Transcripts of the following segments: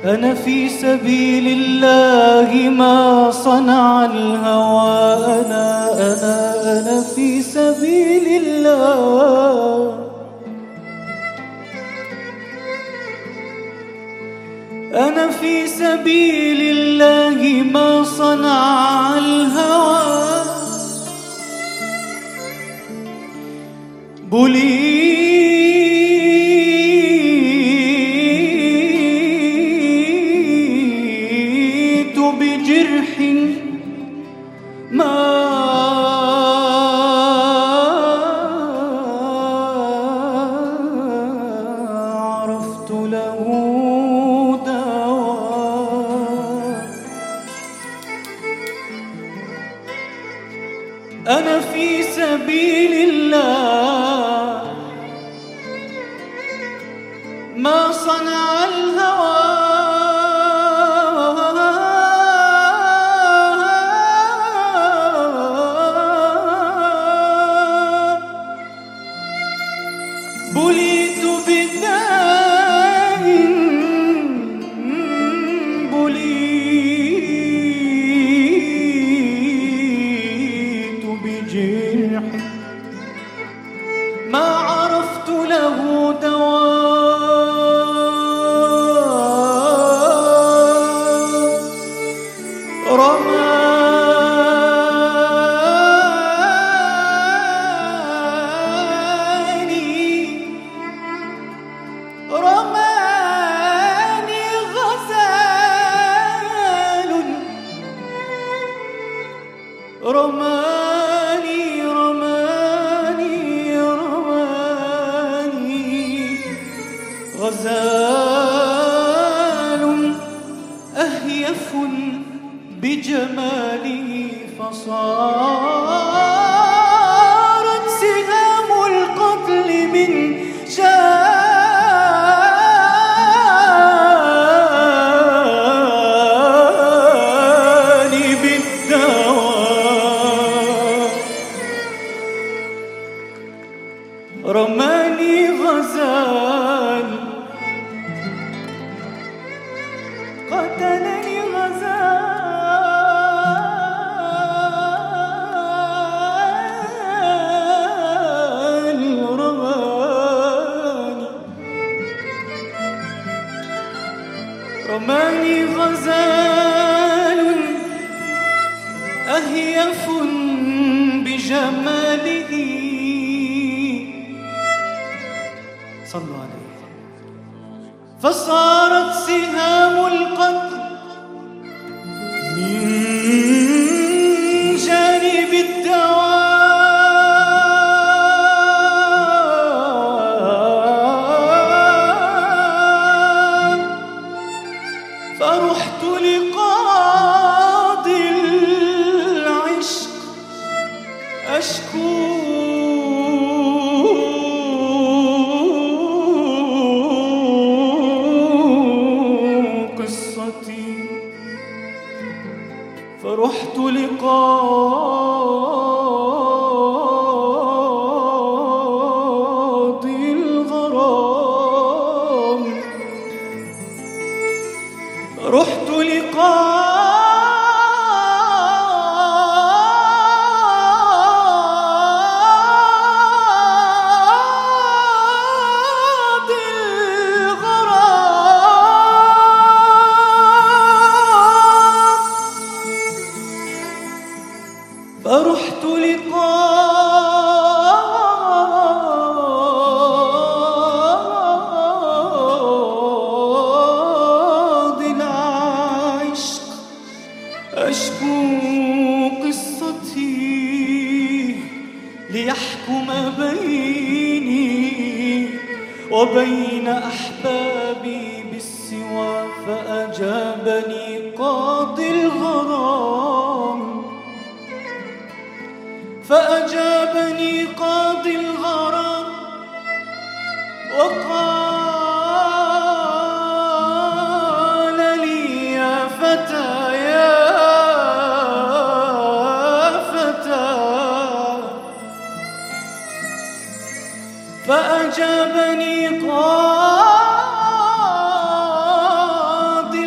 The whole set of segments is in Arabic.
أنا في سبيل الله ما صنع الهوى. أنا في سبيل الله. أنا في سبيل الله ما صنع الهوى. بليت بجرح ما عرفت له دواء. أنا في سبيل الله ما صنع الهوى. بليت بداء بليت بجرح ما عرفت له دواء. رماني غزال. رماني غزال أهيف بجماله فصارت سهام القتل من جانب الدواء. رماني غزال قتلني غزال. رماني غزال أهيف بجماله. صلوا عليه. فصارت سهام القتل من جانب الدواء. فرحت لقاضي العشق أشكو فرحت لقاضي الغرام. رحت لقاضي الغرام. فرحت لقاضي العشق أشكو قصتي ليحكم بيني وبين أحبابي بالسوى. فأجابني قاضي الغرام. فأجابني قاضي الغرام وقال لي يا فتى يا فتى. فأجابني قاضي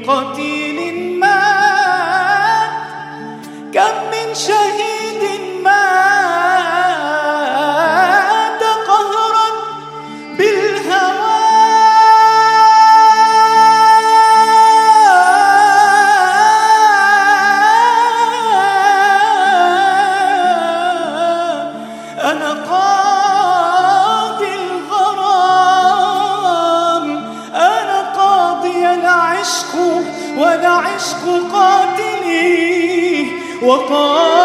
قتيل مات، كم من شهيد مات قهرا بالهوى. أنا قاضي الغرام، أنا قاضي العشق والعشق قاتلي وقاتلي.